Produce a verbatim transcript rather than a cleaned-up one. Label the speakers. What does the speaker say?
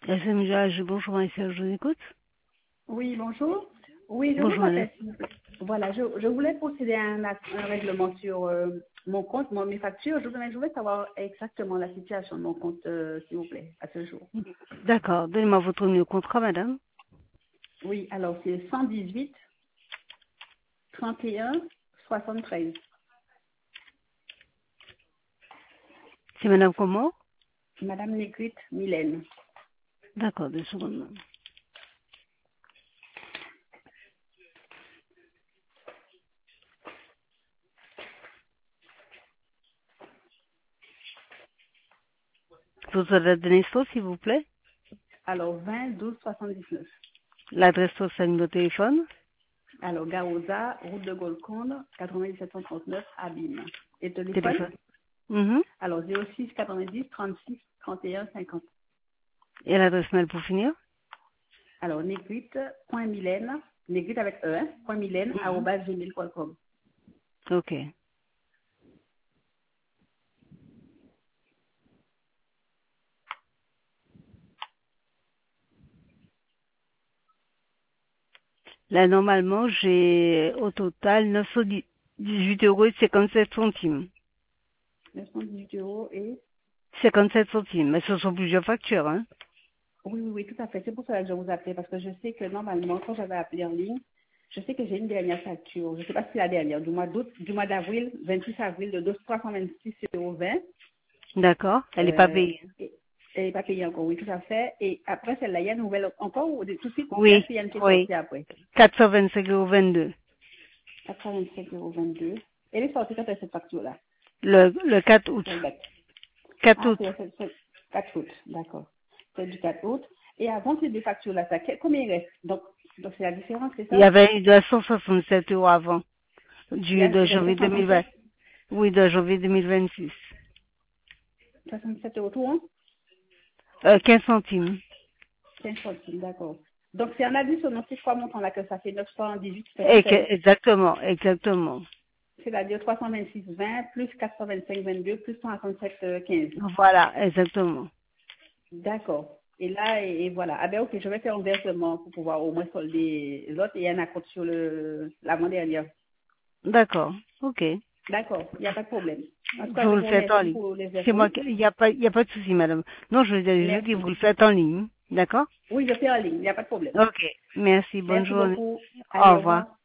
Speaker 1: S M G H, bonjour, Maïssa, je vous écoute.
Speaker 2: Oui, bonjour. Oui, je vous
Speaker 1: Bonjour, madame.
Speaker 2: rappelle. s'il vous plaît. Voilà, je, je voulais procéder à un, acte- un règlement sur euh, mon compte, mon, mes factures. Je voulais, je voulais savoir exactement la situation de mon compte, euh, s'il vous plaît, à ce jour.
Speaker 1: D'accord, donnez-moi votre numéro de contrat, madame.
Speaker 2: Oui, alors c'est cent dix-huit, trente et un, soixante-treize.
Speaker 1: C'est madame comment?
Speaker 2: Madame Négrite Mylène.
Speaker 1: D'accord, deux secondes. madame. Votre date de naissance, s'il vous plaît.
Speaker 2: Alors vingt, douze, soixante-dix-neuf.
Speaker 1: L'adresse sociale de téléphone.
Speaker 2: Alors Garouza, route de Golconde, quatre-vingt-dix-sept cent trente-neuf, Abîme. Et téléphone?
Speaker 1: Téléphone. Mhm.
Speaker 2: Alors zéro six, quatre-vingt-dix, trente-six, trente et un, cinquante.
Speaker 1: Et l'adresse mail pour finir.
Speaker 2: Alors, négrite.mylène, négrite avec E, hein, point mylène,
Speaker 1: Mhm.
Speaker 2: arobase gmail point com.
Speaker 1: Ok. Là, normalement, j'ai au total neuf cent dix-huit euros et cinquante-sept centimes.
Speaker 2: neuf cent dix-huit euros et...
Speaker 1: cinquante-sept centimes. Mais ce sont plusieurs factures, hein.
Speaker 2: Oui, oui, oui, tout à fait. C'est pour cela que je vous appelais, parce que je sais que normalement, quand j'avais appelé en ligne, je sais que j'ai une dernière facture. Je ne sais pas si c'est la dernière, du mois d'août, du mois d'avril, vingt-six avril, de trois cent vingt-six euros vingt.
Speaker 1: D'accord. Elle n'est pas
Speaker 2: Euh,
Speaker 1: payée.
Speaker 2: et, elle n'est pas payée encore, oui, tout à fait. Et après celle-là, il y a une nouvelle encore, ou de- tout de suite,
Speaker 1: Oui,
Speaker 2: est-ce qu'il y a une qui est
Speaker 1: oui.
Speaker 2: sortie après?
Speaker 1: quatre cent vingt-cinq euros vingt-deux.
Speaker 2: quatre-vingt-sept euros vingt-deux. Elle est sortie quand est cette facture-là?
Speaker 1: Le, le quatre août.
Speaker 2: Quelle date?
Speaker 1: quatre
Speaker 2: Ah,
Speaker 1: août.
Speaker 2: c'est c'est- c'est quatre août, d'accord. C'est du quatre août. Et avant ces deux factures-là, ça, quel- combien il reste? Donc, donc c'est la différence, c'est
Speaker 1: Il y
Speaker 2: ça?
Speaker 1: avait eu de cent soixante-sept euros avant,
Speaker 2: Il y
Speaker 1: du
Speaker 2: a,
Speaker 1: de
Speaker 2: il
Speaker 1: janvier
Speaker 2: restait
Speaker 1: deux mille vingt.
Speaker 2: soixante-sept,
Speaker 1: Oui, de janvier deux mille vingt-six.
Speaker 2: soixante-sept euros tout, hein?
Speaker 1: Euh, quinze centimes.
Speaker 2: quinze centimes, d'accord. Donc, c'est un additionnant ces trois montants-là que ça fait neuf cent dix-huit
Speaker 1: Et que-
Speaker 2: cinquante-sept.
Speaker 1: exactement, exactement.
Speaker 2: C'est-à-dire trois cent vingt-six vingt plus quatre cent vingt-cinq vingt-deux plus cent cinquante-sept quinze.
Speaker 1: Voilà, exactement.
Speaker 2: D'accord. Et là, et, et voilà. Ah ben ok, je vais faire un versement pour pouvoir au moins solder l'autre et il y a un accord sur le l'avant-dernière.
Speaker 1: D'accord, ok.
Speaker 2: D'accord, il n'y a pas de problème. En tout
Speaker 1: Vous
Speaker 2: cas, je
Speaker 1: le
Speaker 2: vous
Speaker 1: faites en
Speaker 2: remercie
Speaker 1: ligne.
Speaker 2: pour les
Speaker 1: C'est moi
Speaker 2: versements.
Speaker 1: qui, il n'y a pas, il y a pas de souci, madame. Non, je veux dire, je dis,
Speaker 2: Merci.
Speaker 1: vous le faites en ligne. D'accord?
Speaker 2: Oui, je fais en ligne, il n'y a pas de problème.
Speaker 1: Ok. Merci, bonne
Speaker 2: Merci
Speaker 1: journée.
Speaker 2: beaucoup.
Speaker 1: Au
Speaker 2: Allez, au
Speaker 1: revoir.
Speaker 2: revoir.